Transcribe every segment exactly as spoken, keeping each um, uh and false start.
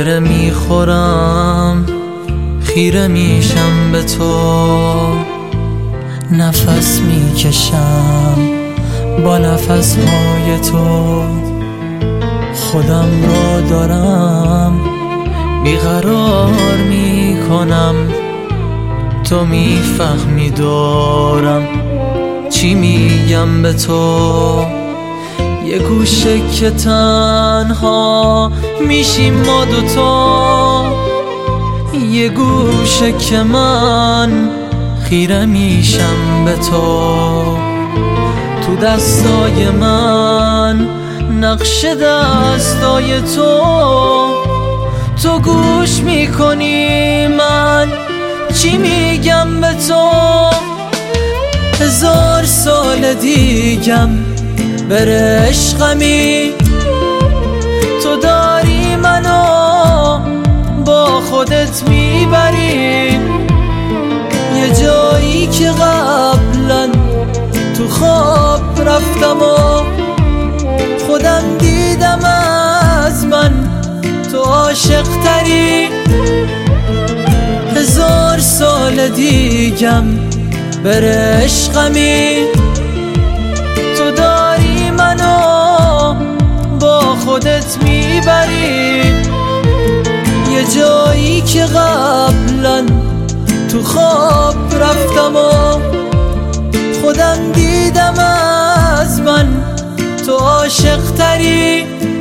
گره میخورم، خیره میشم به تو، نفس میکشم با نفسهای تو، خودم را دارم بیقرار میکنم، تو میفهمی دارم چی میگم به تو. یه گوشه که تنها میشیم ما دوتا، یه گوشه که من خیره میشم به تو، تو دستای من نقش دستای تو، تو گوش میکنی من چی میگم به تو. هزار سال دیگم بره عشقمی، تو داری منو با خودت میبری، یه جایی که قبلا تو خواب رفتم و خودم دیدم از من تو عاشق تری. هزار سال دیگم بره عشقمی، تو داری منو با خودت میبری، یه جایی که قبلا تو خواب رفتم و خودم دیدم از من تو عاشق تری.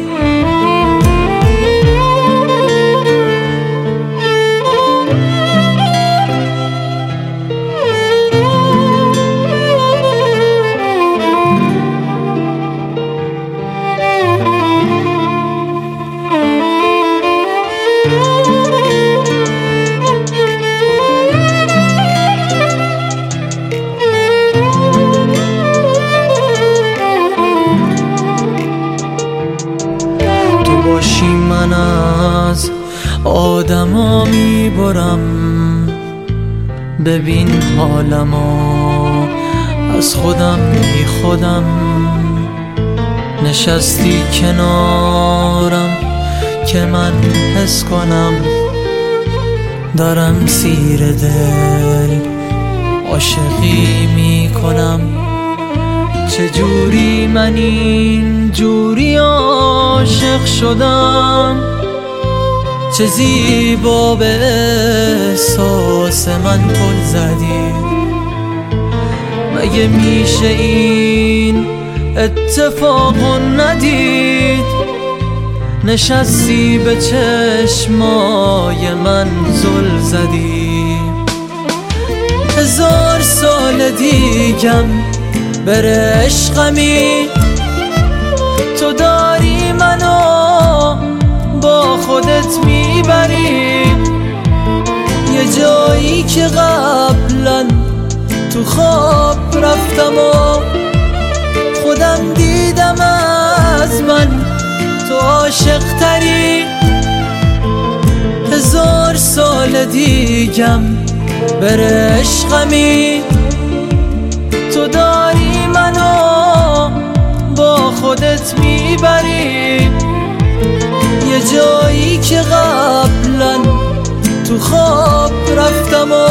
باشی من از آدما میبرم، ببین حالمو از خودم بی خودم، نشستی کنارم که من حس کنم دارم سیر دل عاشقی میکنم. چجوری من این جوری عاشق شدم، چه زیبا به احساس من پل زدی، مگه میشه این اتفاقو ندید، نشستی به چشمای من زل زدی. هزار سال دیگم بره عشقمی، تو داری منو با خودت میبری، یه جایی که قبلا تو خواب رفتم و خودم دیدم از من تو عاشق تری. هزار سال دیگم بره عشقمی، تو داری منو با خودت میبری، یه جایی که قبلا تو خواب رفتم و